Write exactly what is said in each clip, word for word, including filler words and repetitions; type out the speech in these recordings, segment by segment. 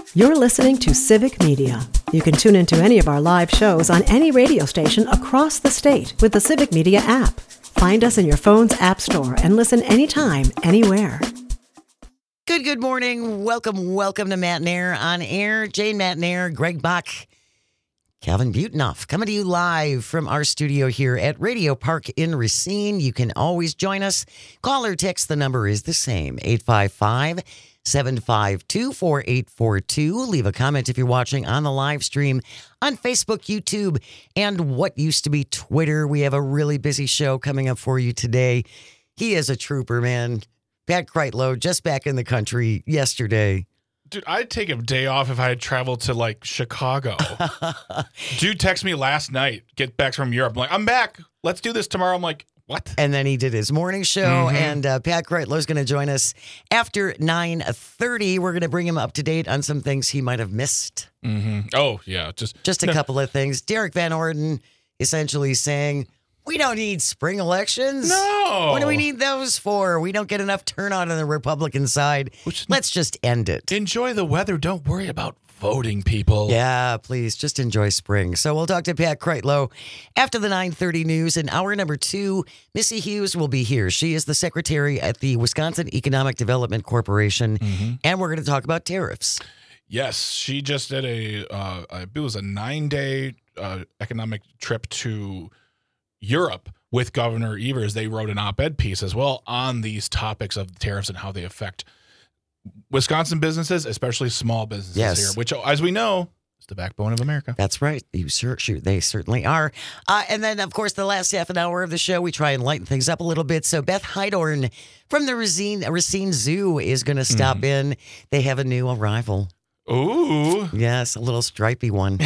You're listening to Civic Media. You can tune into any of our live shows on any radio station across the state with the Civic Media app. Find us in your phone's app store and listen anytime, anywhere. Good, good morning. Welcome, welcome to Matt and Air on Air. Jane Matt and Air, Greg Bach, Calvin Butenoff, coming to you live from our studio here at Radio Park in Racine. You can always join us. Call or text, the number is the same, eight five five, seven five two, four eight four two. Leave a comment if you're watching on the live stream on Facebook, YouTube, and what used to be Twitter. We have a really busy show coming up for you today. He is a trooper, man. Pat Kreitlow, just back in the country yesterday. Dude, I'd take a day off if I had traveled to, like, Chicago. Dude texted me last night, get back from Europe. I'm like, I'm back. Let's do this tomorrow. I'm like, what? And then he did his morning show, mm-hmm. and uh, Pat Kreitlow's going to join us after nine thirty. We're going to bring him up to date on some things he might have missed. Mm-hmm. Oh, yeah. Just, just a couple of things. Derek Van Orden essentially saying, we don't need spring elections. No. What do we need those for? We don't get enough turnout on the Republican side. Which, Let's just end it. Enjoy the weather. Don't worry about voting, people. Yeah, please, just enjoy spring. So we'll talk to Pat Kreitlow after the nine thirty news. In hour number two, Missy Hughes will be here. She is the secretary at the Wisconsin Economic Development Corporation, mm-hmm. and we're going to talk about tariffs. Yes, she just did a, uh, I believe it was a nine-day uh, economic trip to Europe with Governor Evers. They wrote an op-ed piece as well on these topics of tariffs and how they affect Wisconsin businesses, especially small businesses yes. here, which, as we know, is the backbone of America. That's right. You sure, sure, they certainly are. Uh, and then, of course, the last half an hour of the show, we try and lighten things up a little bit. So Beth Heidorn from the Racine, Racine Zoo is going to stop mm-hmm. in. They have a new arrival. Ooh. Yes, a little stripy one.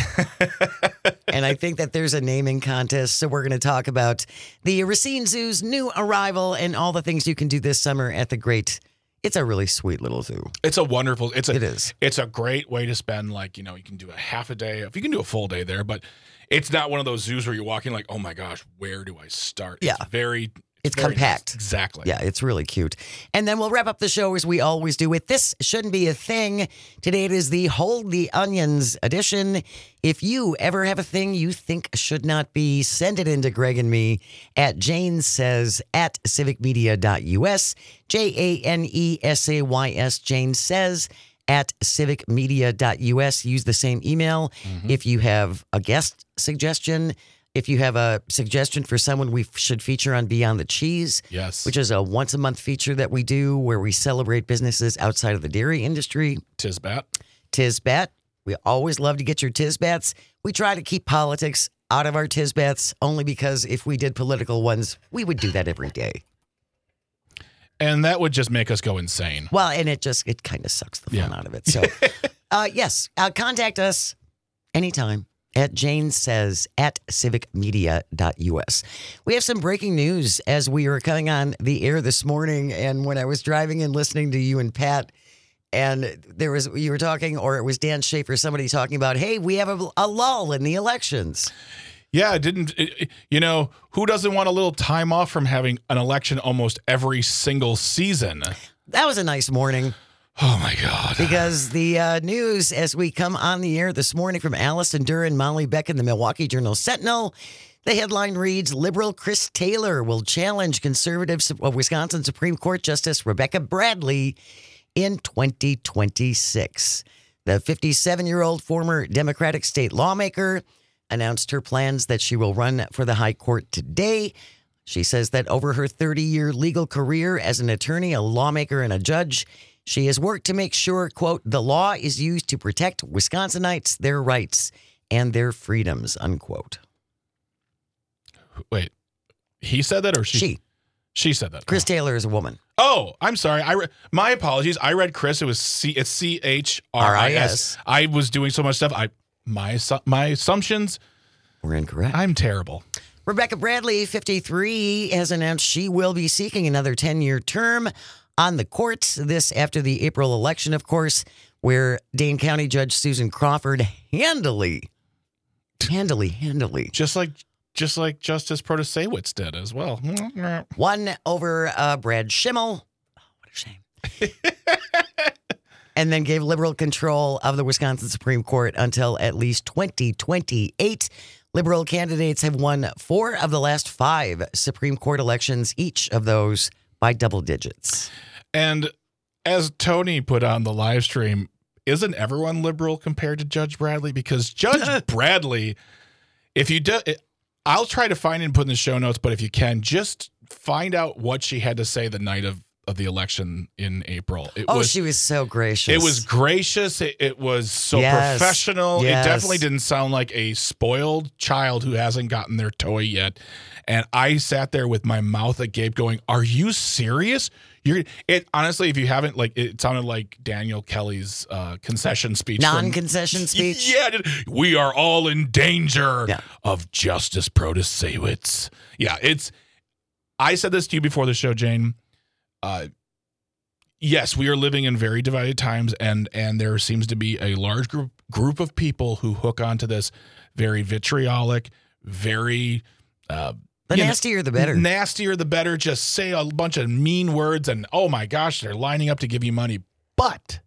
And I think that there's a naming contest, so we're going to talk about the Racine Zoo's new arrival and all the things you can do this summer at the great. It's a really sweet little zoo. It's a wonderful. It's a. It is. It's a great way to spend. Like, you know, you can do a half a day. If you can do a full day there, but it's not one of those zoos where you're walking like, oh my gosh, where do I start? Yeah. It's very. It's very compact. Nice. Exactly. Yeah, it's really cute. And then we'll wrap up the show as we always do with This Shouldn't Be a Thing. Today it is the Hold the Onions edition. If you ever have a thing you think should not be, send it in to Greg and me at Jane Says at civic media dot U S. J A N E S A Y S, Jane Says at civic media dot U S. Use the same email. Mm-hmm. If you have a guest suggestion, if you have a suggestion for someone we should feature on Beyond the Cheese, yes, which is a once-a-month feature that we do where we celebrate businesses outside of the dairy industry. Tisbat. Tisbat. We always love to get your Tisbats. We try to keep politics out of our Tisbats only because if we did political ones, we would do that every day. And that would just make us go insane. Well, and it just, it kind of sucks the fun yeah. out of it. So, uh, yes, uh, contact us anytime. At Jane Says at civic media dot U S. We have some breaking news as we were coming on the air this morning, and when I was driving and listening to you and Pat, and there was you were talking, or it was Dan Schaefer, somebody talking about, hey, we have a, a lull in the elections. Yeah, it didn't, it, you know, who doesn't want a little time off from having an election almost every single season? That was a nice morning. Oh, my God. Because the uh, news as we come on the air this morning from Allison Duran, Molly Beck in the Milwaukee Journal Sentinel, the headline reads, Liberal Chris Taylor will challenge conservative uh, Wisconsin Supreme Court Justice Rebecca Bradley in twenty twenty-six. The fifty-seven-year-old former Democratic state lawmaker announced her plans that she will run for the high court today. She says that over her thirty-year legal career as an attorney, a lawmaker, and a judge, she has worked to make sure, quote, the law is used to protect Wisconsinites, their rights, and their freedoms, unquote. Wait, he said that or she? She. She said that. Chris oh. Taylor is a woman. Oh, I'm sorry. I re- my apologies. I read Chris. It was C. It's C H R I S. I was doing so much stuff. I my my assumptions were incorrect. I'm terrible. Rebecca Bradley, fifty-three, has announced she will be seeking another ten-year term on the courts. This after the April election, of course, where Dane County Judge Susan Crawford handily, handily, handily, just like. Just like Justice Protasewicz did as well. One over uh, Brad Schimmel. Oh, what a shame. and then gave liberal control of the Wisconsin Supreme Court until at least twenty twenty-eight. Liberal candidates have won four of the last five Supreme Court elections, each of those by double digits. And as Tony put on the live stream, isn't everyone liberal compared to Judge Bradley? Because Judge Bradley, if you do, I'll try to find it and put in the show notes, but if you can, just find out what she had to say the night of, of the election in April. It oh, was, she was so gracious. It was gracious. It, it was so yes. professional. Yes. It definitely didn't sound like a spoiled child who hasn't gotten their toy yet. And I sat there with my mouth agape going, are you serious? You're it honestly, if you haven't, like, it sounded like Daniel Kelly's uh, concession speech. Non-concession speech? Yeah. We are all in danger yeah. of Justice Protasewicz. Yeah, it's, I said this to you before the show, Jane. Uh, yes, we are living in very divided times, and and there seems to be a large group group of people who hook onto this very vitriolic, very uh, the nastier know, the better. Nastier the better. Just say a bunch of mean words, and oh my gosh, they're lining up to give you money. But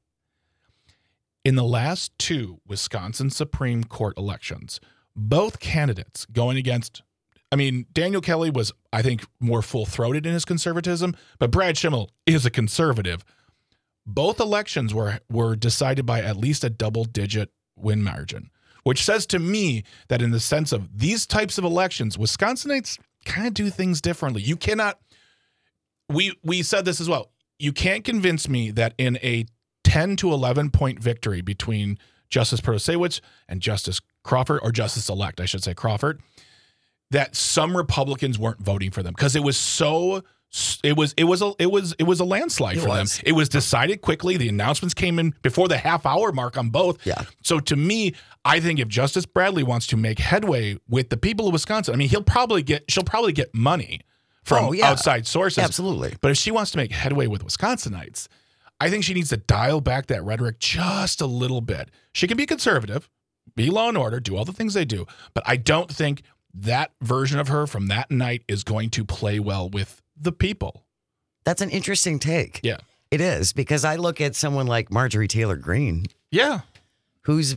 in the last two Wisconsin Supreme Court elections, both candidates going against, I mean, Daniel Kelly was, I think, more full-throated in his conservatism, but Brad Schimmel is a conservative. Both elections were were decided by at least a double-digit win margin, which says to me that in the sense of these types of elections, Wisconsinites kind of do things differently. You cannot, we we said this as well, you can't convince me that in a ten to eleven point victory between Justice Protasewicz and Justice Crawford, or Justice-elect, I should say, Crawford, that some Republicans weren't voting for them because it was so it was it was a it was it was a landslide it for was. them. It was decided quickly. The announcements came in before the half hour mark on both. Yeah. So to me, I think if Justice Bradley wants to make headway with the people of Wisconsin, I mean, he'll probably get she'll probably get money from oh, yeah. outside sources. Absolutely. But if she wants to make headway with Wisconsinites, I think she needs to dial back that rhetoric just a little bit. She can be conservative, be law and order, do all the things they do, but I don't think that version of her from that night is going to play well with the people. That's an interesting take. Yeah. It is, because I look at someone like Marjorie Taylor Greene. Yeah. Who's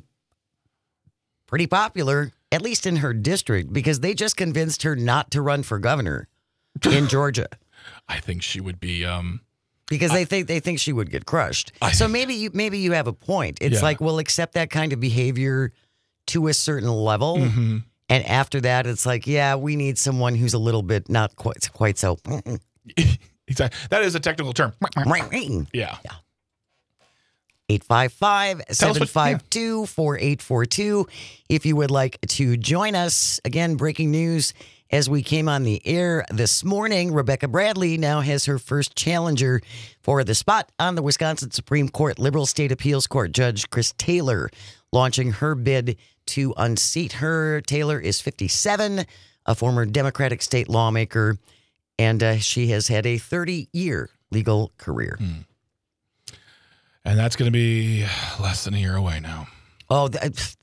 pretty popular, at least in her district, because they just convinced her not to run for governor in Georgia. I think she would be um because I, they think they think she would get crushed. I, so maybe you maybe you have a point. It's yeah. like we'll accept that kind of behavior to a certain level. Mm-hmm. And after that, it's like, yeah, we need someone who's a little bit not quite quite so. Exactly. That is a technical term. Yeah. Yeah. eight five five, seven five two, four eight four two. If you would like to join us. Again, breaking news as we came on the air this morning, Rebecca Bradley now has her first challenger for the spot on the Wisconsin Supreme Court. Liberal State Appeals Court Judge Chris Taylor launching her bid to unseat her. Taylor is fifty-seven, a former Democratic state lawmaker, and uh, she has had a thirty-year legal career. Hmm. And that's going to be less than a year away now. Oh, th-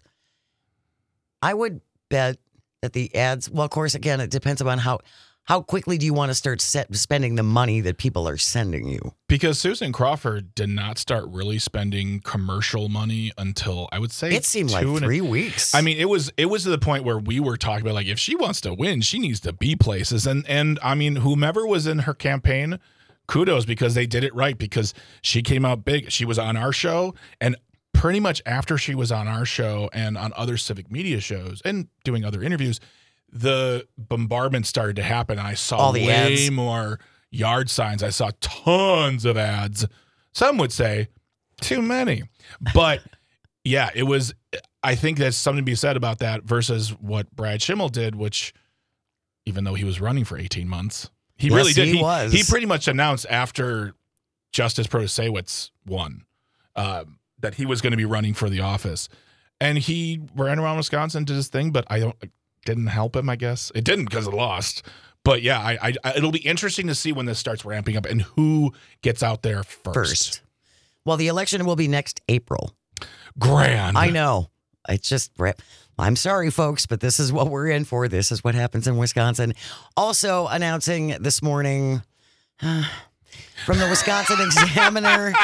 I would bet that the ads, well, of course, again, it depends upon how how quickly do you want to start set, spending the money that people are sending you. Because Susan Crawford did not start really spending commercial money until, I would say, it seemed like three a, weeks. I mean, it was it was to the point where we were talking about, like, if she wants to win, she needs to be places. And, and I mean, whomever was in her campaign, kudos, because they did it right, because she came out big. She was on our show, and pretty much after she was on our show and on other civic media shows and doing other interviews, the bombardment started to happen. I saw All the way ads. more yard signs. I saw tons of ads. Some would say too many. But yeah, it was, I think there's something to be said about that versus what Brad Schimmel did, which even though he was running for eighteen months, he yes, really did. He, he was. He pretty much announced after Justice Protasewicz won uh, that he was going to be running for the office. And he ran around Wisconsin, did his thing, but I don't, didn't help him, I guess. It didn't because it lost. But yeah, I, I, it'll be interesting to see when this starts ramping up and who gets out there first. First. Well, the election will be next April. Grand. I know. It's just, I'm sorry, folks, but this is what we're in for. This is what happens in Wisconsin. Also announcing this morning uh, from the Wisconsin Examiner,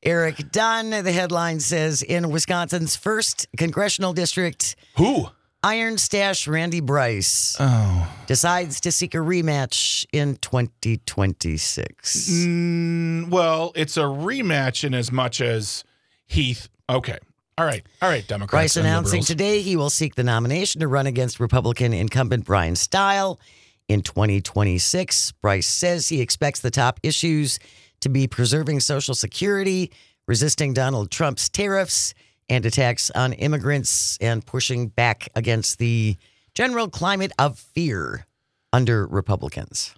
Eric Dunn, the headline says, in Wisconsin's first congressional district, Who? Iron Stash Randy Bryce Oh. decides to seek a rematch in twenty twenty-six. Mm, well, it's a rematch in as much as Heath. Okay. All right. All right, Democrats. Bryce and announcing liberals. today he will seek the nomination to run against Republican incumbent Brian Stile in twenty twenty-six. Bryce says he expects the top issues to be preserving Social Security, resisting Donald Trump's tariffs, and attacks on immigrants, and pushing back against the general climate of fear under Republicans.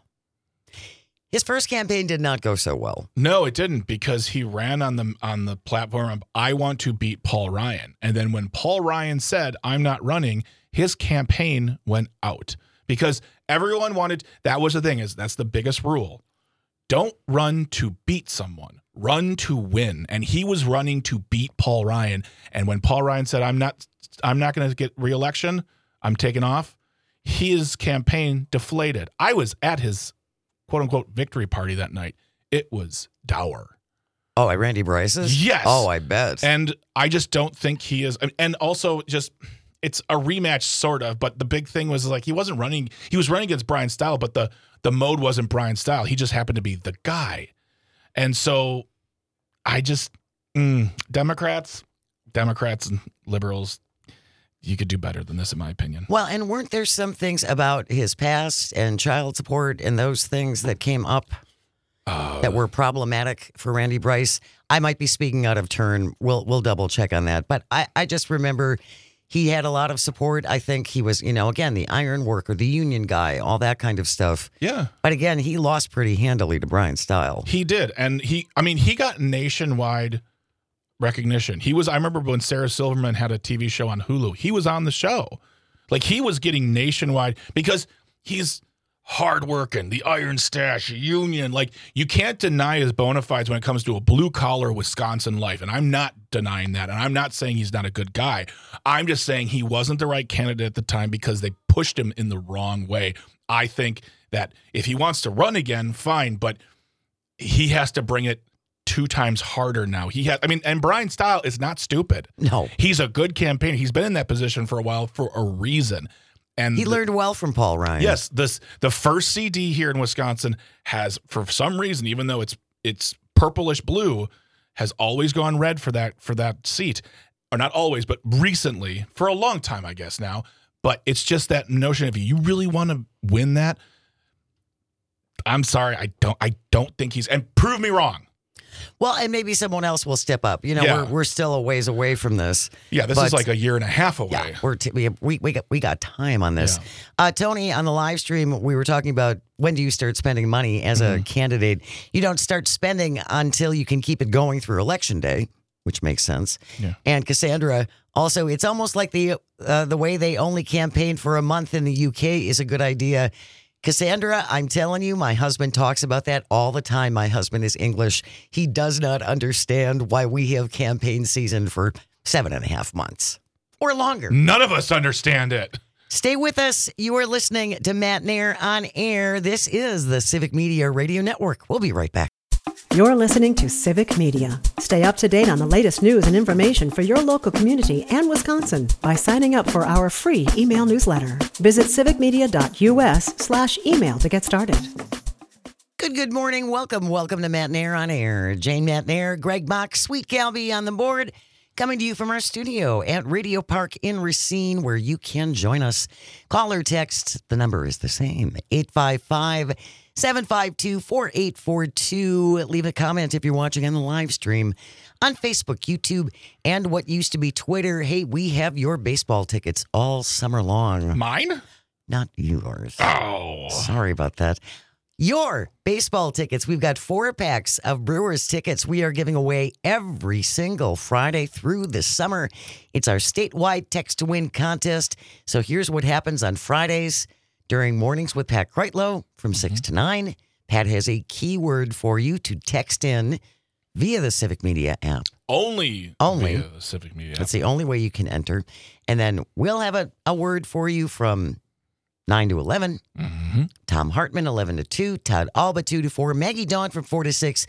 His first campaign did not go so well. No, it didn't, because he ran on the on the platform of I want to beat Paul Ryan. And then when Paul Ryan said, I'm not running, his campaign went out. Because everyone wanted, that was the thing, is that's the biggest rule. Don't run to beat someone. Run to win. And he was running to beat Paul Ryan. And when Paul Ryan said, I'm not I'm not going to get reelection, I'm taking off, his campaign deflated. I was at his quote unquote victory party that night. It was dour. Oh, at Randy Bryce's? Yes. Oh, I bet. And I just don't think he is. And also just, it's a rematch sort of, but the big thing was like, he wasn't running, he was running against Brian Stile, but the, the mode wasn't Brian Stile. He just happened to be the guy. And so I just, mm, Democrats, Democrats and liberals, you could do better than this, in my opinion. Well, and weren't there some things about his past and child support and those things that came up Uh, that were problematic for Randy Bryce? I might be speaking out of turn. We'll we'll double check on that. But I, I just remember he had a lot of support. I think he was, you know, again, the iron worker, the union guy, all that kind of stuff. yeah. But again, he lost pretty handily to Brian Stile. He did. And he, I mean, he got nationwide recognition. He was, I remember when Sarah Silverman had a T V show on Hulu, he was on the show. Like, he was getting nationwide because he's hardworking, the Iron Stash, union. Like, you can't deny his bona fides when it comes to a blue collar Wisconsin life. And I'm not denying that. And I'm not saying he's not a good guy. I'm just saying he wasn't the right candidate at the time because they pushed him in the wrong way. I think that if he wants to run again, fine, but he has to bring it two times harder now. He has, I mean, and Brian Stile is not stupid. No. He's a good campaigner. He's been in that position for a while for a reason. And He the- learned well from Paul Ryan. Yes, this the first C D here in Wisconsin has, for some reason, even though it's it's purplish blue, has always gone red for that for that seat, or not always, but recently, for a long time, I guess now. But it's just that notion of, you really want to win that. I'm sorry, I don't. I don't think he's, and prove me wrong. Well, and maybe someone else will step up. You know, Yeah. we're we're still a ways away from this. Yeah, this But- is like a year and a half away. Yeah, we're t- we, have, we we got we got time on this. Yeah. Uh, Tony, on the live stream, we were talking about when do you start spending money as a candidate? You don't start spending until you can keep it going through election day, which makes sense. Yeah. And Cassandra, also, it's almost like the uh, the way they only campaign for a month in the U K is a good idea. Cassandra, I'm telling you, my husband talks about that all the time. My husband is English. He does not understand why we have campaign season for seven and a half months or longer. None of us understand it. Stay with us. You are listening to Matt Nair on Air. This is the Civic Media Radio Network. We'll be right back. You're listening to Civic Media. Stay up to date on the latest news and information for your local community and Wisconsin by signing up for our free email newsletter. Visit civicmedia.us slash email to get started. Good, good morning. Welcome, welcome to Matt Nair on Air. Jane Matt Nair, Greg Bach, Sweet Calby on the board, coming to you from our studio at Radio Park in Racine, where you can join us. Call or text. The number is the same, eight five five, seven five two, four eight four two. Leave a comment if you're watching on the live stream on Facebook, YouTube, and what used to be Twitter. Hey, we have your baseball tickets all summer long. Mine? Not yours. Oh. Sorry about that. Your baseball tickets. We've got four packs of Brewers tickets we are giving away every single Friday through the summer. It's our statewide text to win contest. So here's what happens on Fridays during Mornings with Pat Kreitlow from six to nine. Pat has a keyword for you to text in via the Civic Media app. Only. Only. Via the Civic Media. That's the only way you can enter. And then we'll have a, a word for you from nine to eleven. Mm-hmm. Tom Hartman, eleven to two. Todd Alba, two to four. Maggie Dawn from four to six.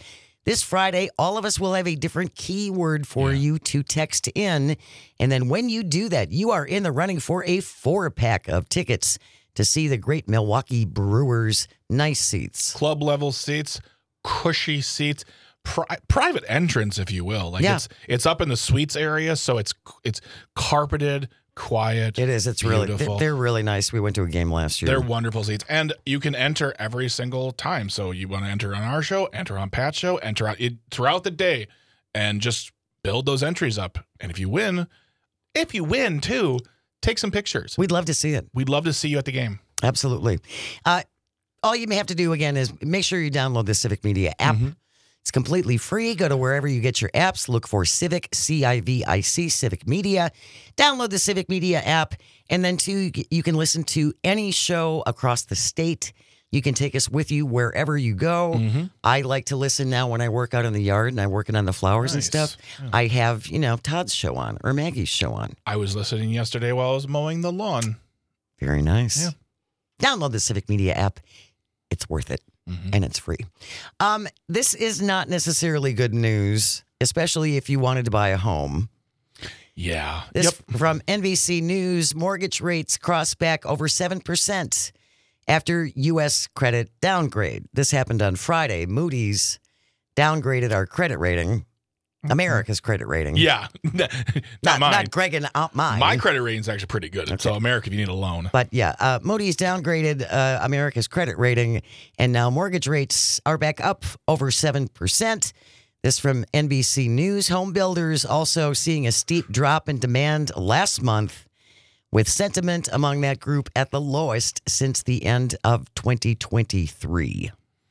This Friday, all of us will have a different keyword for Yeah. you to text in. And then when you do that, you are in the running for a four-pack of tickets to see the great Milwaukee Brewers. Nice seats. Club level seats, cushy seats, pri- private entrance, if you will. Like Yeah. it's it's up in the suites area, so it's it's carpeted, quiet. It is. It's really, beautiful. they're really nice. We went to a game last year. They're wonderful seats, and you can enter every single time. So you want to enter on our show, enter on Pat's show, enter on it throughout the day, and just build those entries up. And if you win, if you win too, take some pictures. We'd love to see it. We'd love to see you at the game. Absolutely. Uh, all you may have to do again is make sure you download the Civic Media app. Mhm. It's completely free. Go to wherever you get your apps. Look for Civic, C I V I C, Civic Media. Download the Civic Media app. And then, too, you can listen to any show across the state. You can take us with you wherever you go. Mm-hmm. I like to listen now when I work out in the yard and I'm working on the flowers and Nice. stuff. I have, you know, Todd's show on or Maggie's show on. I was listening yesterday while I was mowing the lawn. Very nice. Yeah. Download the Civic Media app. It's worth it. Mhm. And it's free. Um, this is not necessarily good news, especially if you wanted to buy a home. Yeah. This Yep. from N B C News, mortgage rates cross back over seven percent after U S credit downgrade. This happened on Friday. Moody's downgraded our credit rating, America's credit rating. Yeah. not, not, mine. not Greg and uh, mine. My credit rating is actually pretty good. So, America, if you need a loan. But yeah, uh, Moody's downgraded uh, America's credit rating, and now mortgage rates are back up over seven percent. This from N B C News. Home builders also seeing a steep drop in demand last month, with sentiment among that group at the lowest since the end of twenty twenty-three.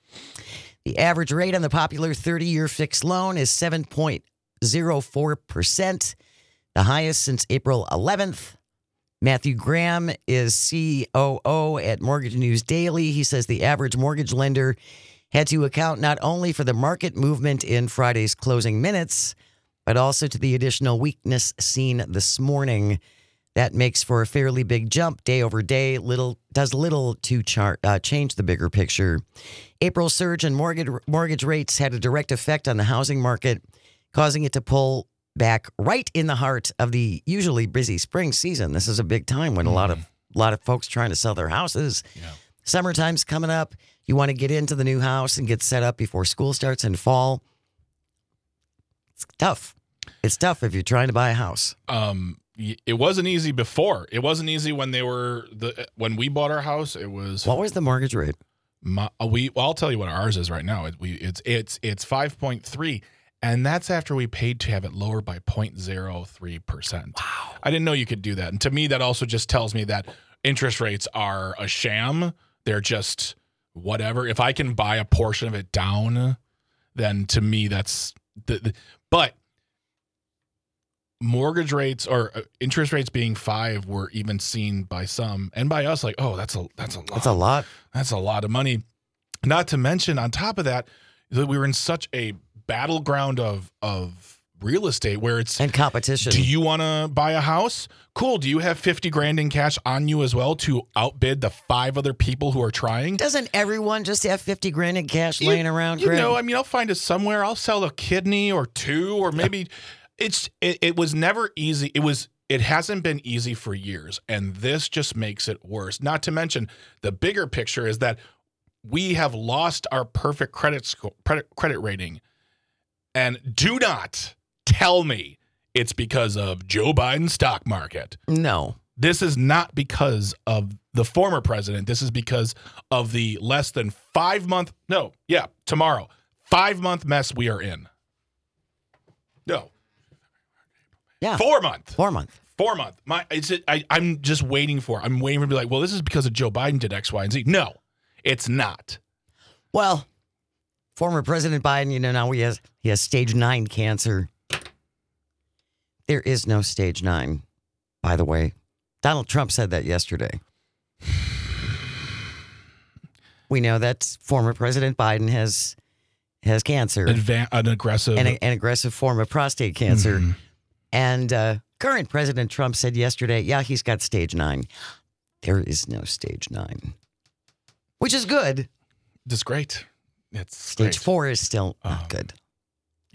The average rate on the popular thirty-year fixed loan is seven point oh four percent, the highest since April eleventh. Matthew Graham is C O O at Mortgage News Daily. He says the average mortgage lender had to account not only for the market movement in Friday's closing minutes, but also to the additional weakness seen this morning. That makes for a fairly big jump day over day. Little does little to char, uh, change the bigger picture. April's surge in mortgage mortgage rates had a direct effect on the housing market, causing it to pull back right in the heart of the usually busy spring season. This is a big time when a lot of a lot of folks trying to sell their houses. Yeah. Summertime's coming up. You want to get into the new house and get set up before school starts in fall. It's tough. It's tough if you're trying to buy a house. Um, y- it wasn't easy before. It wasn't easy when they were the when we bought our house. It was What was the mortgage rate? my, we. Well, I'll tell you what ours is right now. It, we it's it's it's five point three, and that's after we paid to have it lower by point zero three percent. Wow! I didn't know you could do that, and to me, that also just tells me that interest rates are a sham. They're just whatever. If I can buy a portion of it down, then to me that's the. the but mortgage rates or uh, interest rates being five were even seen by some and by us like, oh, that's a that's a lot. That's a lot. That's a lot of money. Not to mention, on top of that, that we were in such a battleground of of real estate where it's And competition. do you want to buy a house? Cool. Do you have fifty grand in cash on you as well to outbid the five other people who are trying? Doesn't everyone just have fifty grand in cash You- laying around, You Greg? know, I mean, I'll find it somewhere. I'll sell a kidney or two, or maybe it's it, it was never easy. It was it hasn't been easy for years, and this just makes it worse. Not to mention the bigger picture is that we have lost our perfect credit score, credit, credit rating, and do not tell me it's because of Joe Biden's stock market. No. This is not because of the former president. This is because of the less than five month, no, yeah, tomorrow, five month mess we are in. No, Yeah. four month, Four month. four month. My, it's, I, I'm just waiting for, I'm waiting for to be like, well, this is because of Joe Biden did X, Y, and Z. No, it's not. Well, former President Biden, you know, now he has he has stage nine cancer. There is no stage nine, by the way. Donald Trump said that yesterday. We know that former President Biden has has cancer, Advan- an aggressive. and a, an aggressive form of prostate cancer. Mhm. And uh, current President Trump said yesterday, yeah, he's got stage nine. There is no stage nine, which is good. It's great. It's Stage great. four is still not Oh. good.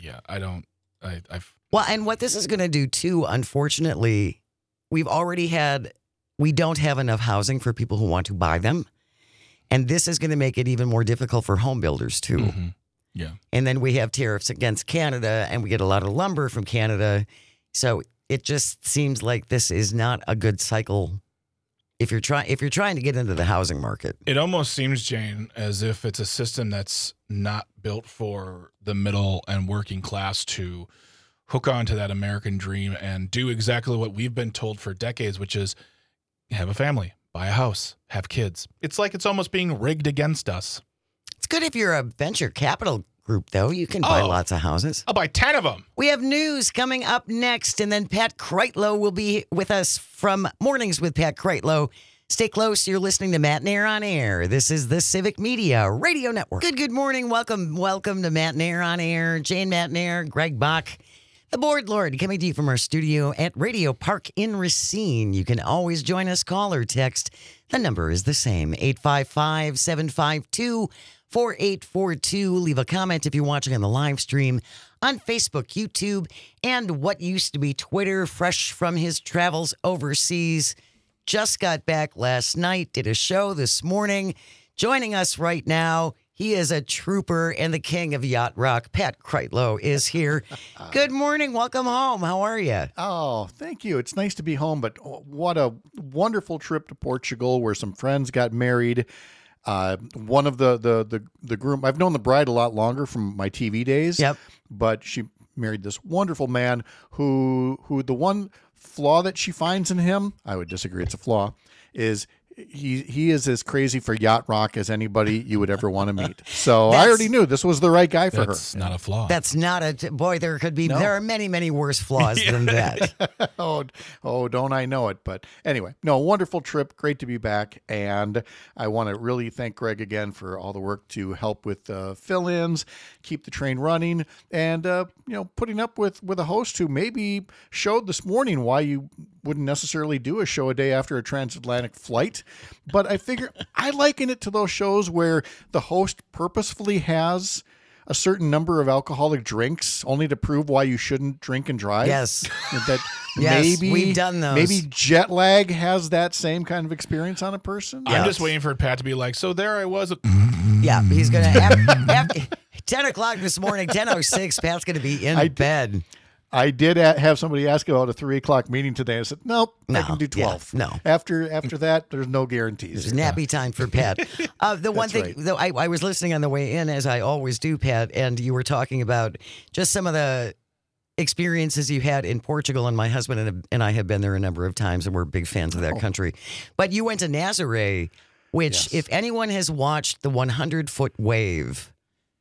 Yeah, I don't. I, I've. Well, and what this is going to do too, unfortunately, we've already had, we don't have enough housing for people who want to buy them. And this is going to make it even more difficult for home builders too. Mm-hmm. Yeah. And then we have tariffs against Canada, and we get a lot of lumber from Canada. So it just seems like this is not a good cycle if you're trying if you're trying to get into the housing market. It almost seems, Jane, as if it's a system that's not built for the middle and working class to hook on to that American dream and do exactly what we've been told for decades, which is have a family, buy a house, have kids. It's like it's almost being rigged against us. It's good if you're a venture capital group, though. You can buy Oh. lots of houses. I'll buy ten of them. We have news coming up next, and then Pat Kreitlow will be with us from Mornings with Pat Kreitlow. Stay close. You're listening to Matt Nair on Air. This is the Civic Media Radio Network. Good, good morning. Welcome, welcome to Matt Nair on Air. Jane Matt Nair, Greg Bach, the Board Lord, coming to you from our studio at Radio Park in Racine. You can always join us, call or text. The number is the same, eight five five, seven five two, four eight four two. Leave a comment if you're watching on the live stream on Facebook, YouTube, and what used to be Twitter, fresh from his travels overseas. Just got back last night, did a show this morning. Joining us right now, he is a trooper and the king of yacht rock. Pat Kreitlow is here. Good morning. Welcome home. How are you? Oh, thank you. It's nice to be home, but what a wonderful trip to Portugal where some friends got married. Uh, one of the, the, the, the groom, I've known the bride a lot longer from my T V days, Yep. but she married this wonderful man who, who the one flaw that she finds in him, I would disagree it's a flaw, is he he is as crazy for yacht rock as anybody you would ever want to meet. So I That's- already knew this was the right guy for That's her. not a flaw. That's not a, t- boy, there could be, No. there are many, many worse flaws than that. oh, oh, don't I know it? But anyway, no, wonderful trip. Great to be back. And I want to really thank Greg again for all the work to help with uh, fill-ins, keep the train running, and, uh, you know, putting up with, with a host who maybe showed this morning why you wouldn't necessarily do a show a day after a transatlantic flight. But I figure I liken it to those shows where the host purposefully has a certain number of alcoholic drinks only to prove why you shouldn't drink and drive. Yes. That Yes, maybe we've done those. Maybe jet lag has that same kind of experience on a person. I'm Yeah. just waiting for Pat to be like, so there I was. Yeah, he's going to have, ten o'clock this morning, ten oh six, Pat's going to be in I- bed. I did a- have somebody ask about a three o'clock meeting today. I said, nope, I No, can do yeah, twelve. no. After after that, there's no guarantees. It's nappy time for Pat. Uh, the one That's thing, right. though, I, I was listening on the way in, as I always do, Pat, and you were talking about just some of the experiences you had in Portugal, and my husband and, and I have been there a number of times, and we're big fans of that country. But you went to Nazaré, which, Yes. if anyone has watched the one hundred foot wave,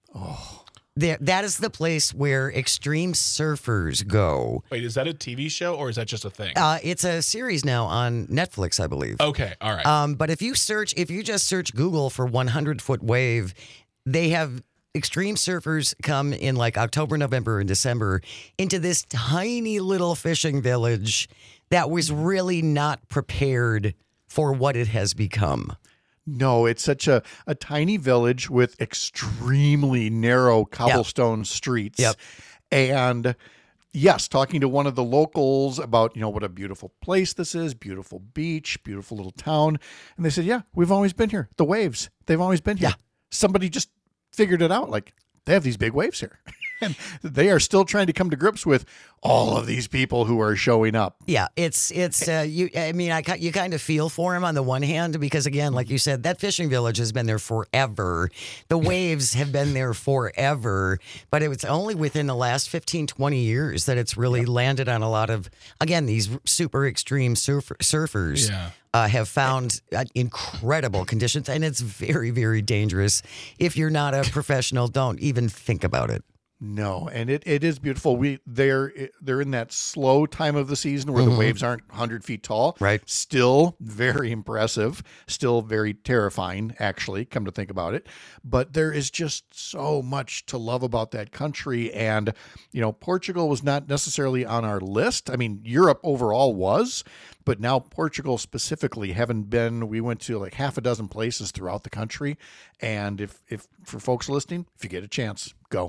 there, that is the place where extreme surfers go. Wait, is that a T V show or is that just a thing? Uh, it's a series now on Netflix, I believe. okay, all right. Um, but if you search, if you just search Google for one hundred foot wave, they have extreme surfers come in like October, November, and December into this tiny little fishing village that was really not prepared for what it has become. No, it's such a, a tiny village with extremely narrow cobblestone streets. Yep. And yes, talking to one of the locals about, you know, what a beautiful place this is, beautiful beach, beautiful little town. And they said, yeah, we've always been here. The waves, they've always been here. Yeah. Somebody just figured it out. Like, they have these big waves here. And they are still trying to come to grips with all of these people who are showing up. Yeah, it's it's uh, you. I mean, I ki- you kind of feel for him on the one hand because again, like you said, that fishing village has been there forever. The waves have been there forever, but it was only within the last fifteen, twenty years that it's really landed on a lot of again these super extreme surf- surfers. Yeah. Uh, have found uh, incredible conditions, and it's very, very dangerous. If you're not a professional, don't even think about it. No, and it, it is beautiful. We they're they're in that slow time of the season where the waves aren't one hundred feet tall. Right. Still very impressive. Still very terrifying, actually, come to think about it. But there is just so much to love about that country. And, you know, Portugal was not necessarily on our list. I mean, Europe overall was, but now Portugal specifically, having been, we went to like half a dozen places throughout the country. And if, if for folks listening, if you get a chance, go.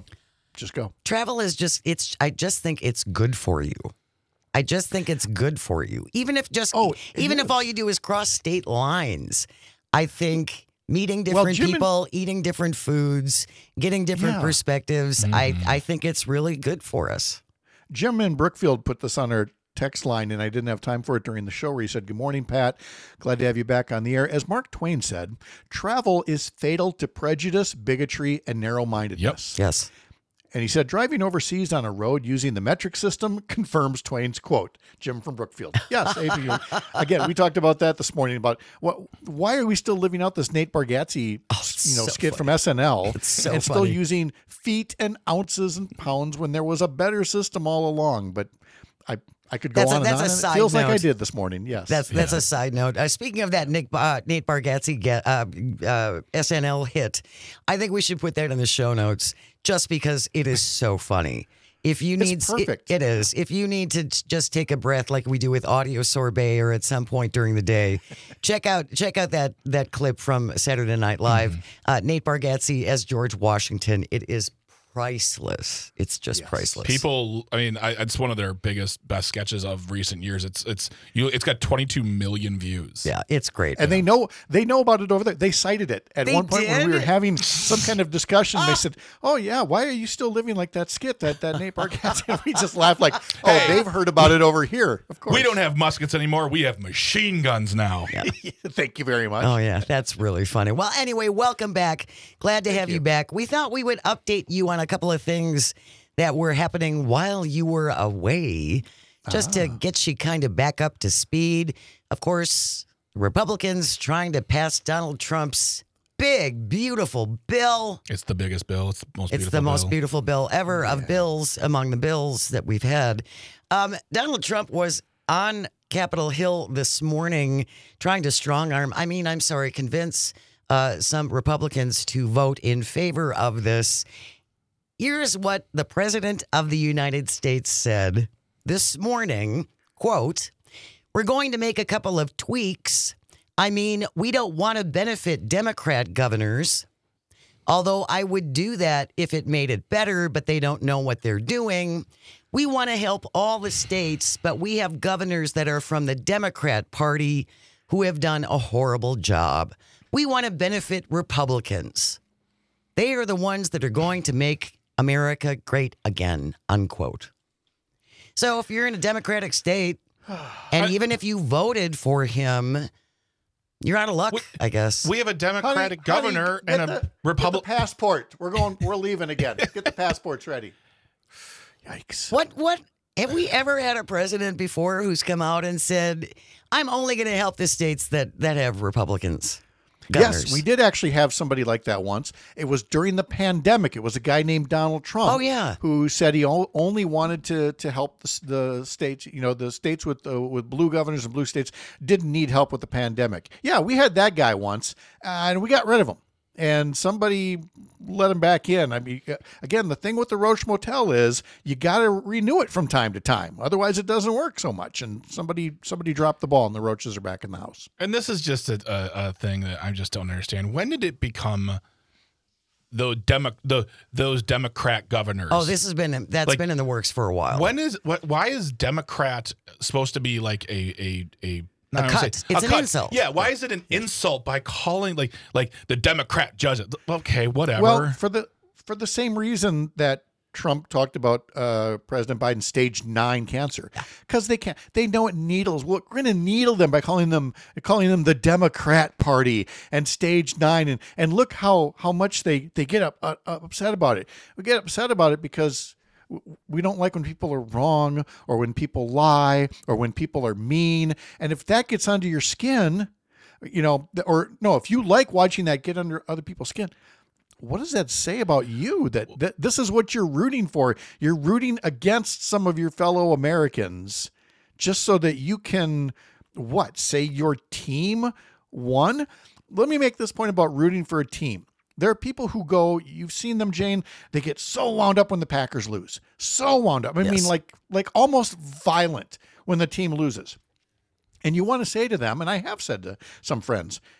just go. Travel is just, it's, I just think it's good for you. I just think it's good for you. Even if just, Oh, even it if all is. you do is cross state lines, I think meeting different Jim and- people, eating different foods, getting different Yeah. perspectives, I, I think it's really good for us. Jim in Brookfield put this on our text line, and I didn't have time for it during the show, where he said, "Good morning, Pat. Glad to have you back on the air." As Mark Twain said, travel is fatal to prejudice, bigotry, and narrow-mindedness. Yes. And he said, driving overseas on a road using the metric system confirms Twain's quote. Jim from Brookfield. Yes. A P U. Again, we talked about that this morning, about what, why are we still living out this Nate Bargatze you know, so skit funny. from S N L It's so and still funny. using feet and ounces and pounds when there was a better system all along? But I I could go That's a- on and that's on. a and side it feels like I note. did this morning. Yes. That's that's a side note. Uh, speaking of that Nick uh, Nate Bargatze get, uh, uh, S N L hit, I think we should put that in the show notes just because it is so funny. If you need, perfect. It, it is. If you need to t- just take a breath, like we do with Audio Sorbet, or at some point during the day, check out check out that that clip from Saturday Night Live. Uh, Nate Bargatze as George Washington. It is priceless. It's just Yes. priceless. People, I mean, I, it's one of their biggest, best sketches of recent years. It's it's you. It's got twenty-two million views. yeah, it's great. And they know they know about it over there. They cited it at They one point when we were did? having some kind of discussion. They said, "Oh yeah, why are you still living like that skit that that Nate Bargatze?" And we just laughed like, "Oh, Hey. they've heard about it over here." Of course, We don't have muskets anymore. We have machine guns now. Thank you very much. Oh, yeah, that's really funny. Well, anyway, welcome back. Glad to have you. back. We thought we would update you on a couple of things that were happening while you were away, just to get you kind of back up to speed. Of course, Republicans trying to pass Donald Trump's big, beautiful bill. It's the biggest bill. It's the most It's beautiful the most bill. beautiful bill ever of bills among the bills that we've had. Um, Donald Trump was on Capitol Hill this morning trying to strong arm, I mean, I'm sorry, convince uh, some Republicans to vote in favor of this. Here's what the President of the United States said this morning, quote, "We're going to make a couple of tweaks. I mean, we don't want to benefit Democrat governors. Although I would do that if it made it better, but they don't know what they're doing. We want to help all the states, but we have governors that are from the Democrat Party who have done a horrible job. We want to benefit Republicans. They are the ones that are going to make America great again," unquote. So if you're in a Democratic state, and even if you voted for him, you're out of luck, I guess. We have a Democratic governor get and the- a get Republican. the passport. We're going. We're leaving again. Get the passports ready. Yikes! What what have we ever had a president before who's come out and said, "I'm only going to help the states that that have Republicans"? Governors. Yes, we did actually have somebody like that once. It was during the pandemic. It was a guy named Donald Trump. Oh, yeah. who said he o- only wanted to to help the, s- the states. You know, the states with uh, with blue governors and blue states didn't need help with the pandemic. Yeah, we had that guy once, uh, and we got rid of him. And somebody let him back in. I mean, uh, again, the thing with the Roche Motel is you got to renew it from time to time. Otherwise, it doesn't work so much. And somebody somebody dropped the ball, and the roaches are back in the house. And this is just a, a, a thing that I just don't understand. When did it become the demo, the those Democrat governors? Oh, this has been that's Like, been in the works for a while. When is what? Why is Democrat supposed to be like a a a A I don't cut. wanna It's an insult. Yeah, why is it an insult by calling like like the Democrat judge? Okay, whatever. Well, for the for the same reason that Trump talked about uh, President Biden's stage nine cancer, because they can't. They know it needles. Well, we're going to needle them by calling them calling them the Democrat Party and stage nine, and and look how how much they they get up, uh, upset about it. We get upset about it because we don't like when people are wrong or when people lie or when people are mean. And if that gets under your skin, you know, or no, if you like watching that get under other people's skin, what does that say about you? That, that this is what you're rooting for. You're rooting against some of your fellow Americans just so that you can, what, say your team won? Let me make this point about rooting for a team. There are people who go, you've seen them, Jane, they get so wound up when the Packers lose. So wound up. I Yes. mean, like like almost violent when the team loses. And you want to say to them, and I have said to some friends,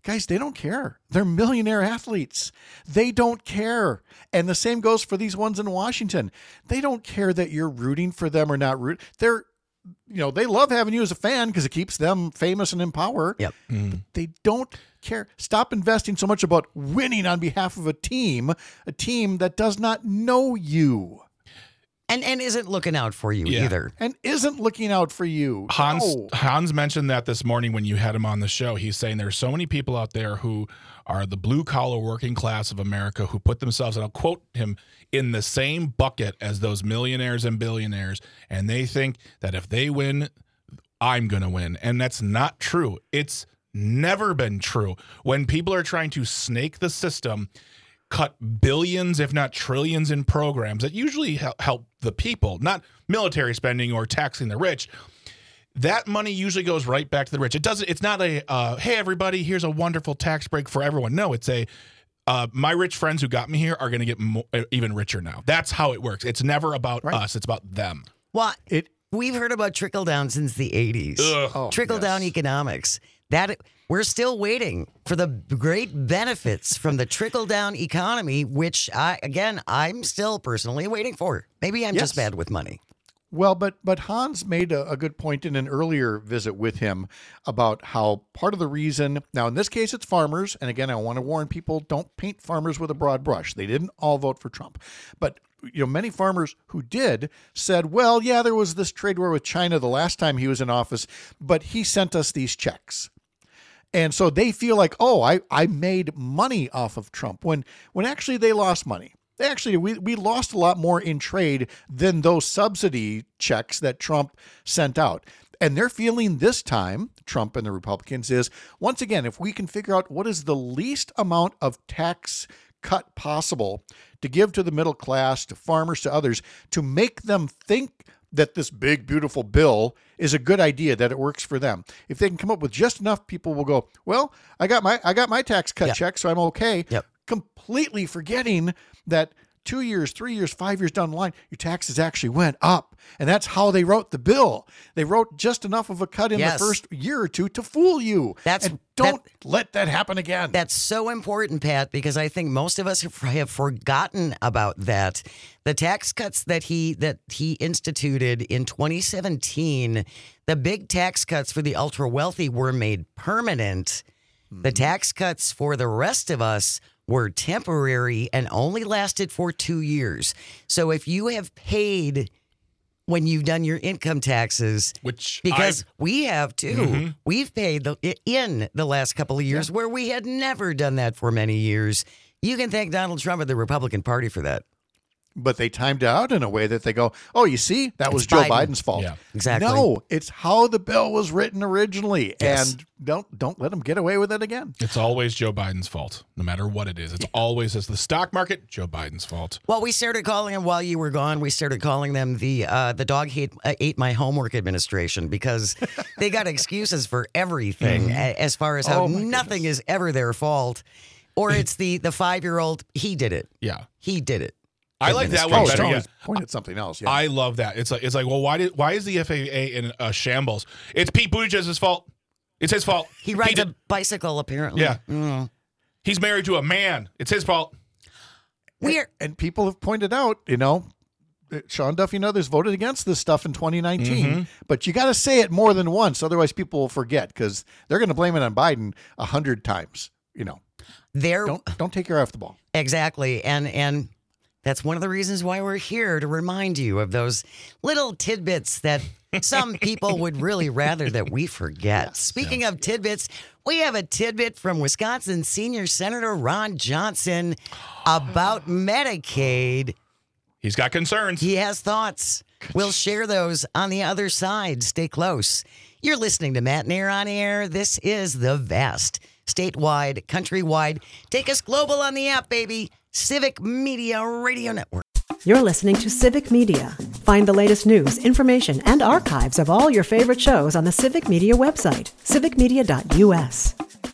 Guys, they don't care. They're millionaire athletes. They don't care. And the same goes for these ones in Washington. They don't care that you're rooting for them or not root. They're, you know, they love having you as a fan because it keeps them famous and in power. Yep. But they don't care. Stop investing so much about winning on behalf of a team, a team that does not know you. And and isn't looking out for you Yeah. either. And isn't looking out for you. Hans No. Hans mentioned that this morning when you had him on the show. He's saying there's so many people out there who are the blue collar working class of America who put themselves, and I'll quote him, in the same bucket as those millionaires and billionaires, and they think that if they win, I'm going to win. And that's not true. It's never been true. When people are trying to snake the system, cut billions, if not trillions, in programs that usually hel- help the people, not military spending or taxing the rich. That money usually goes right back to the rich. It doesn't. It's not a uh, hey everybody, here's a wonderful tax break for everyone. No, it's a uh, my rich friends who got me here are going to get mo- even richer now. That's how it works. It's never about Right. us. It's about them. Well, It we've heard about trickle down since the eighties. Ugh. Oh, Trickle down yes. economics. That we're still waiting for the great benefits from the trickle down economy, which I again I'm still personally waiting for. Maybe I'm just Yes. bad with money. Well, but but Hans made a, a good point in an earlier visit with him about how part of the reason, now in this case it's farmers, and again I want to warn people, don't paint farmers with a broad brush. They didn't all vote for Trump. But you know, many farmers who did said, well, yeah, there was this trade war with China the last time he was in office, but he sent us these checks. And so they feel like, oh, I, I made money off of Trump, when when actually they lost money. Actually, we, we lost a lot more in trade than those subsidy checks that Trump sent out. And their feeling this time, Trump and the Republicans, is, once again, if we can figure out what is the least amount of tax cut possible to give to the middle class, to farmers, to others, to make them think that this big, beautiful bill is a good idea, that it works for them. If they can come up with just enough, people will go, well, I got my I got my tax cut Yep. check, so I'm okay. Yep. Completely forgetting that two years, three years, five years down the line, your taxes actually went up. And that's how they wrote the bill. They wrote just enough of a cut in Yes. the first year or two to fool you. That's- and don't let that happen again. That's so important, Pat, because I think most of us have, have forgotten about that. The tax cuts that he that he instituted in twenty seventeen, the big tax cuts for the ultra wealthy were made permanent. The tax cuts for the rest of us were temporary and only lasted for two years. So if you have paid when you've done your income taxes, Which because I- we have too, Mm-hmm. we've paid the, in the last couple of years where we had never done that for many years. You can thank Donald Trump and the Republican Party for that. But they timed out in a way that they go, oh, you see, that was It's Joe Biden. Biden's fault. Yeah. Exactly. No, it's how the bill was written originally. Yes. And don't don't let them get away with it again. It's always Joe Biden's fault, no matter what it is. It's always, as the stock market, Joe Biden's fault. Well, we started calling them while you were gone. We started calling them the uh, the dog hate, uh, ate my homework administration, because they got excuses for everything, a- as far as how Oh, my nothing goodness. is ever their fault, or it's the the five year old he did it. Yeah. He did it. I like that Oh, one it's better. Yeah. always point at something else. Yeah. I love that. It's like it's like, well, why did why is the F A A in a shambles? It's Pete Buttigieg's fault. It's his fault. He rides did- a bicycle, apparently. Yeah. Mm. He's married to a man. It's his fault. We're and people have pointed out, you know, that Sean Duffy and others voted against this stuff in twenty nineteen, Mm-hmm. but you got to say it more than once, otherwise people will forget, because they're going to blame it on Biden a hundred times. You know, there. don't don't take your eye off the ball. Exactly. And and that's one of the reasons why we're here, to remind you of those little tidbits that some people would really rather that we forget. Speaking of tidbits, we have a tidbit from Wisconsin Senior Senator Ron Johnson about Medicaid. He's got concerns. He has thoughts. We'll share those on the other side. Stay close. You're listening to Matt Nair on Air. This is the vast, statewide, countrywide. Take us global on the app, baby. Civic Media Radio Network. You're listening to Civic Media. Find the latest news, information, and archives of all your favorite shows on the Civic Media website, civic media dot u s.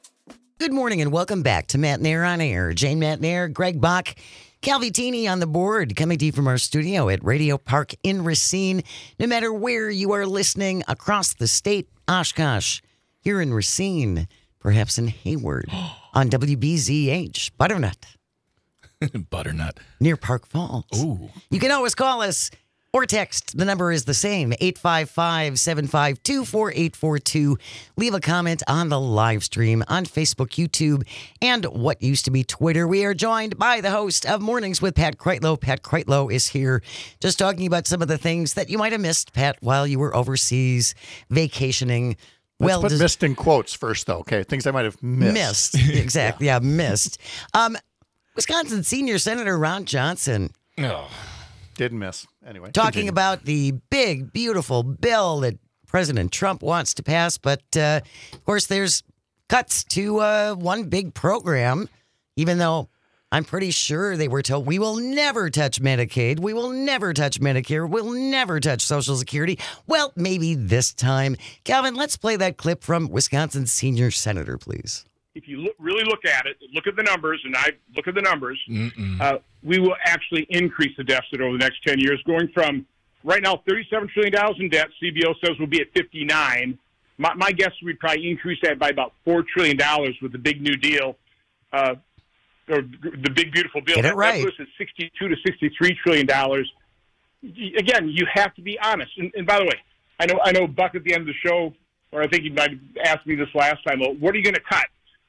Good morning and welcome back to Matt Nair on Air. Jane Matt Nair, Greg Bach, Calvitini on the board, coming to you from our studio at Radio Park in Racine. No matter where you are listening across the state, Oshkosh, here in Racine, perhaps in Hayward, on W B Z H, Butternut, Butternut. near Park Falls. Ooh. You can always call us or text. The number is the same, eight five five, seven five two, four eight four two. Leave a comment on the live stream on Facebook, YouTube, and what used to be Twitter. We are joined by the host of Mornings with Pat Kreitlow. Pat Kreitlow is here just talking about some of the things that you might have missed, Pat, while you were overseas vacationing. Let's well, put does- missed in quotes first, though, okay? Things I might have missed. Missed. Exactly. yeah. yeah, missed. Um, Wisconsin Senior Senator Ron Johnson Oh. Didn't miss. Anyway. talking continue. about the big, beautiful bill that President Trump wants to pass. But, uh, of course, there's cuts to uh, one big program, even though I'm pretty sure they were told we will never touch Medicaid. We will never touch Medicare. We'll never touch Social Security. Well, maybe this time. Calvin, let's play that clip from Wisconsin Senior Senator, please. If you look, really look at it, look at the numbers, and I look at the numbers, Mm-mm. uh, we will actually increase the deficit over the next ten years, going from right now thirty-seven trillion dollars in debt. C B O says we'll be at fifty-nine. My, my guess is we'd probably increase that by about four trillion dollars with the big New Deal, uh, or the big beautiful bill. Get it That- right. That puts us at sixty-two to sixty-three trillion dollars. Again, you have to be honest. And, and by the way, I know I know Buck at the end of the show, or I think you might have asked me this last time. Well, what are you going to cut?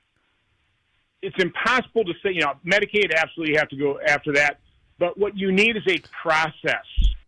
It's impossible to say, you know, Medicaid, absolutely you have to go after that. But what you need is a process.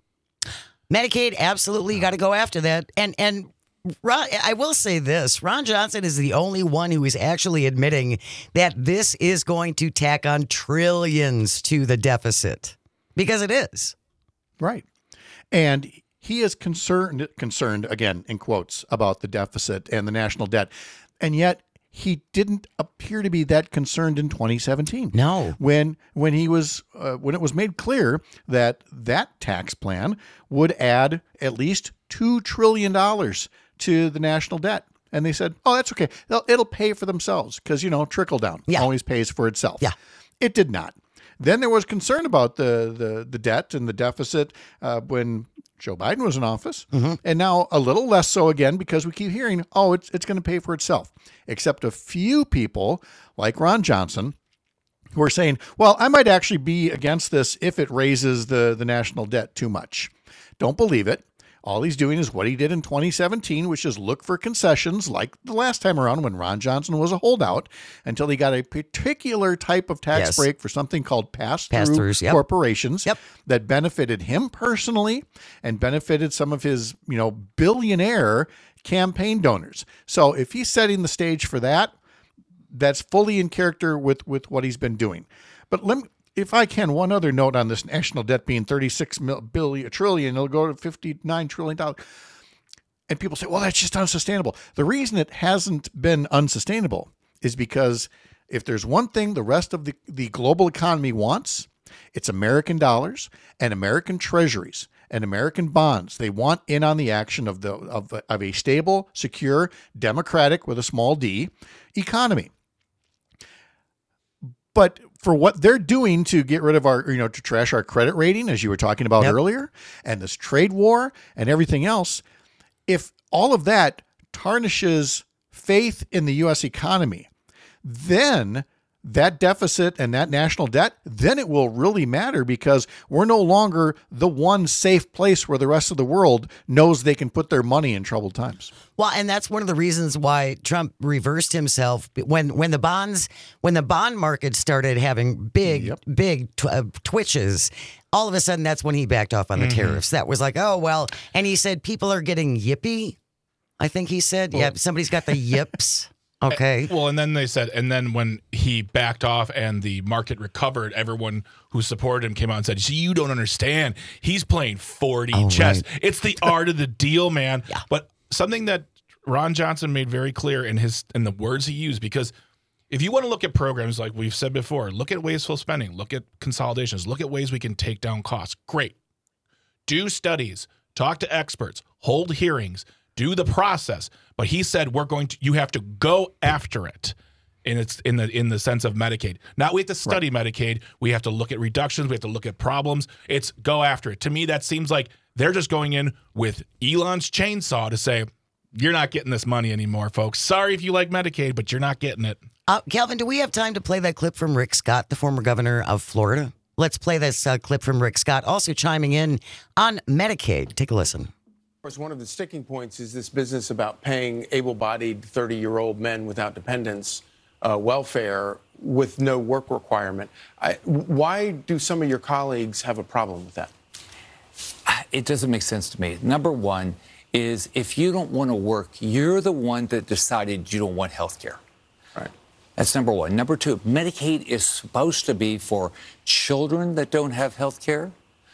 Medicaid, absolutely, you got to go after that. And and Ron, I will say this: Ron Johnson is the only one who is actually admitting that this is going to tack on trillions to the deficit, because it is. Right. And he is concerned, concerned, again, in quotes, about the deficit and the national debt. And yet he didn't appear to be that concerned in twenty seventeen. No. When when he was uh, when it was made clear that that tax plan would add at least two trillion dollars to the national debt. And they said, oh, that's okay. It'll, it'll pay for themselves because, you know, trickle down Yeah. always pays for itself. Yeah. It did not. Then there was concern about the the, the debt and the deficit uh, when Joe Biden was in office. Mm-hmm. And now a little less so again because we keep hearing, oh, it's, it's going to pay for itself. Except a few people like Ron Johnson who are saying, well, I might actually be against this if it raises the, the national debt too much. Don't believe it. All he's doing is what he did in twenty seventeen, which is look for concessions like the last time around when Ron Johnson was a holdout until he got a particular type of tax Yes. break for something called pass-through Pass-throughs, yep. corporations Yep. that benefited him personally and benefited some of his, you know, billionaire campaign donors. So if he's setting the stage for that, that's fully in character with, with what he's been doing. But let me, if I can, one other note on this national debt being thirty-six mil, billion, trillion, it'll go to fifty-nine trillion dollars. And people say, well, that's just unsustainable. The reason it hasn't been unsustainable is because if there's one thing the rest of the, the global economy wants, it's American dollars and American treasuries and American bonds. They want in on the action of the of, of a stable, secure, democratic with a small d economy. But for what they're doing to get rid of our, you know, to trash our credit rating, as you were talking about Yep. earlier, and this trade war and everything else, if all of that tarnishes faith in the U S economy, then that deficit and that national debt, then it will really matter because we're no longer the one safe place where the rest of the world knows they can put their money in troubled times. Well, and that's one of the reasons why Trump reversed himself when when the bonds when the bond market started having big Yep. big tw- uh, twitches. All of a sudden, that's when he backed off on the tariffs. That was like, oh well, and he said people are getting yippy. I think he said, yeah, somebody's got the yips. Okay. Well, and then they said, and then when he backed off and the market recovered, everyone who supported him came out and said, "See, you don't understand. He's playing four D Oh, chess. right. It's the art of the deal, man." Yeah. But something that Ron Johnson made very clear in his in the words he used, because if you want to look at programs like we've said before, look at wasteful spending, look at consolidations, look at ways we can take down costs. Great. Do studies, talk to experts, hold hearings, do the process. But he said we're going to you have to go after it. And it's in the in the sense of Medicaid. Not we have to study Medicaid. We have to look at reductions. We have to look at problems. It's go after it. To me, that seems like they're just going in with Elon's chainsaw to say, you're not getting this money anymore, folks. Sorry if you like Medicaid, but you're not getting it. Uh, Calvin, do we have time to play that clip from Rick Scott, the former governor of Florida? Let's play this uh, clip from Rick Scott, also chiming in on Medicaid. Take a listen. Of course, one of the sticking points is this business about paying able-bodied thirty-year-old men without dependents uh, welfare with no work requirement. I, why do some of your colleagues have a problem with that? It doesn't make sense to me. Number one is if you don't want to work, you're the one that decided you don't want health care. Right. That's number one. Number two, Medicaid is supposed to be for children that don't have health care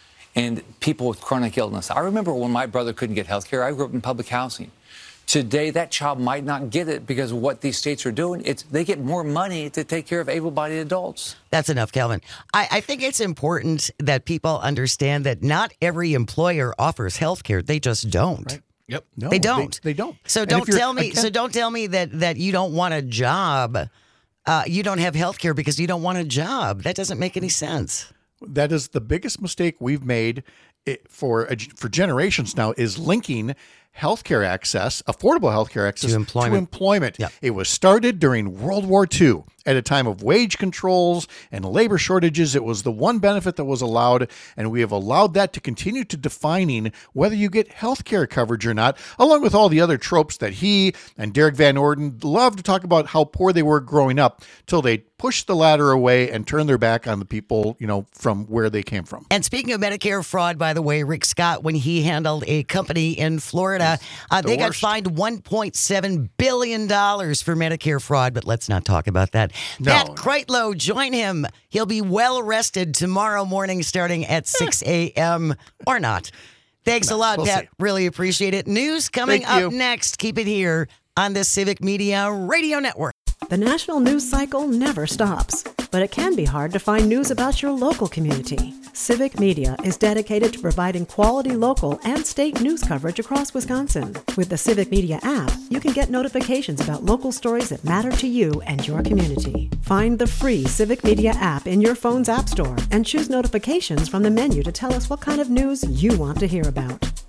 and people with chronic illness. I remember when my brother couldn't get health care, I grew up in public housing. Today, that child might not get it because of what these states are doing. It's they get more money to take care of able-bodied adults. That's enough, Calvin. I, I think it's important that people understand that not every employer offers health care. They just don't. Right. Yep. No, They don't. They, they don't. So And don't if you're- tell me. again- So don't tell me that that you don't want a job. Uh, you don't have health care because you don't want a job. That doesn't make any sense. That is the biggest mistake we've made it, for for generations now, is linking healthcare access, affordable healthcare access To employment. To employment. Yep. It was started during World War Two at a time of wage controls and labor shortages. It was the one benefit that was allowed, and we have allowed that to continue to defining whether you get healthcare coverage or not, along with all the other tropes that he and Derek Van Orden love to talk about how poor they were growing up till they pushed the ladder away and turned their back on the people, you know, from where they came from. And speaking of Medicare fraud, by the way, Rick Scott, when he handled a company in Florida, uh, The they got worst. fined one point seven billion dollars for Medicare fraud. But let's not talk about that. No. Pat Kreitlow, join him. He'll be well rested tomorrow morning starting at six a.m. or not. Thanks a lot, we'll Pat. see. Really appreciate it. News coming Thank up you. next. Keep it here on the Civic Media Radio Network. The national news cycle never stops, but it can be hard to find news about your local community. Civic Media is dedicated to providing quality local and state news coverage across Wisconsin. With the Civic Media app, you can get notifications about local stories that matter to you and your community. Find the free Civic Media app in your phone's app store and choose notifications from the menu to tell us what kind of news you want to hear about.